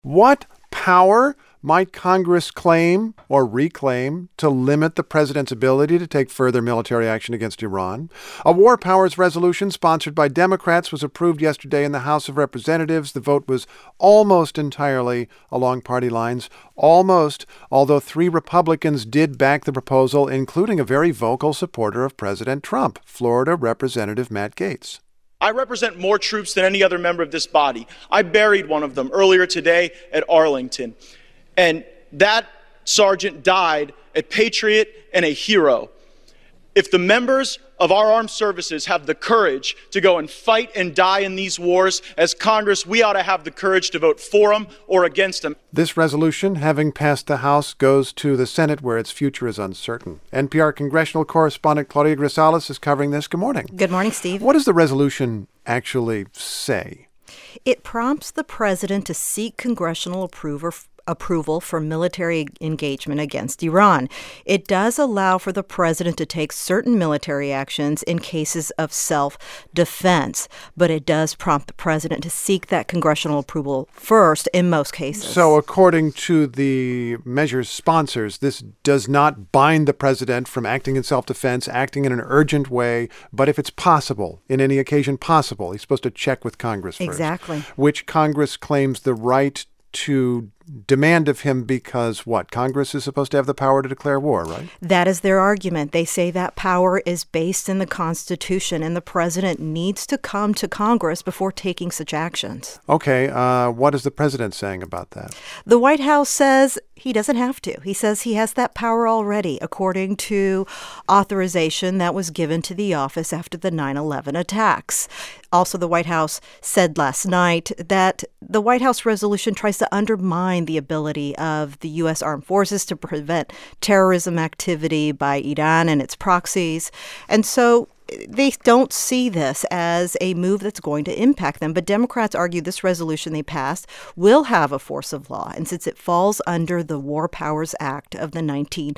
What power might Congress claim or reclaim to limit the president's ability to take further military action against Iran? A war powers resolution sponsored by Democrats was approved yesterday in the House of Representatives. The vote was almost entirely along party lines. Almost, although 3 Republicans did back the proposal, including a very vocal supporter of President Trump, Florida Representative Matt Gaetz. I represent more troops than any other member of this body. I buried one of them earlier today at Arlington. And that sergeant died a patriot and a hero. If the members of our armed services have the courage to go and fight and die in these wars, as Congress, we ought to have the courage to vote for them or against them. This resolution, having passed the House, goes to the Senate, where its future is uncertain. NPR congressional correspondent Claudia Grisales is covering this. Good morning. Good morning, Steve. What does the resolution actually say? It prompts the president to seek congressional approval for military engagement against Iran. It does allow for the president to take certain military actions in cases of self-defense, but it does prompt the president to seek that congressional approval first in most cases. So according to the measure's sponsors, this does not bind the president from acting in self-defense, acting in an urgent way, but if it's possible, in any occasion possible, he's supposed to check with Congress first. Exactly. Which Congress claims the right to demand of him because what? Congress is supposed to have the power to declare war, right? That is their argument. They say that power is based in the Constitution, and the president needs to come to Congress before taking such actions. Okay, what is the president saying about that? The White House says he doesn't have to. He says he has that power already, according to authorization that was given to the office after the 9/11 attacks. Also, the White House said last night that the White House resolution tries to undermine the ability of the U.S. armed forces to prevent terrorism activity by Iran and its proxies. And so they don't see this as a move that's going to impact them. But Democrats argue this resolution they passed will have a force of law. And since it falls under the War Powers Act of the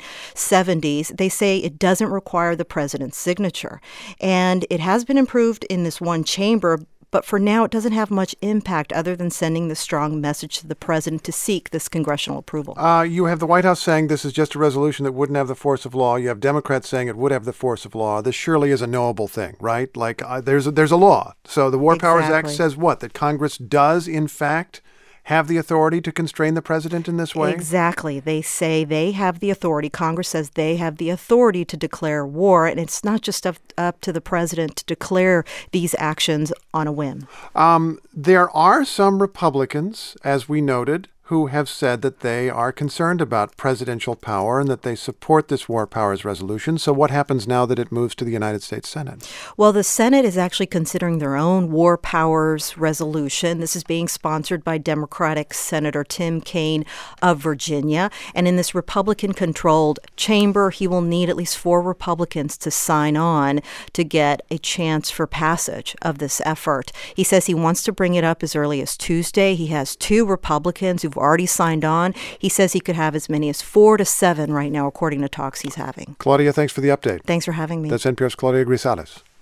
1970s, they say it doesn't require the president's signature. And it has been improved in this one chamber, but for now, it doesn't have much impact other than sending the strong message to the president to seek this congressional approval. You have the White House saying this is just a resolution that wouldn't have the force of law. You have Democrats saying it would have the force of law. This surely is a knowable thing, right? Like there's a law. So the War Powers Act says what? That Congress does, in fact, have the authority to constrain the president in this way? Exactly. They say they have the authority. Congress says they have the authority to declare war, and it's not just up to the president to declare these actions on a whim. There are some Republicans, as we noted, who have said that they are concerned about presidential power and that they support this War Powers resolution. So what happens now that it moves to the United States Senate? Well, the Senate is actually considering their own War Powers resolution. This is being sponsored by Democratic Senator Tim Kaine of Virginia. And in this Republican-controlled chamber, he will need at least 4 Republicans to sign on to get a chance for passage of this effort. He says he wants to bring it up as early as Tuesday. He has 2 Republicans who've already signed on. He says he could have as many as 4 to 7 right now, according to talks he's having. Claudia, thanks for the update. Thanks for having me. That's NPR's Claudia Grisales.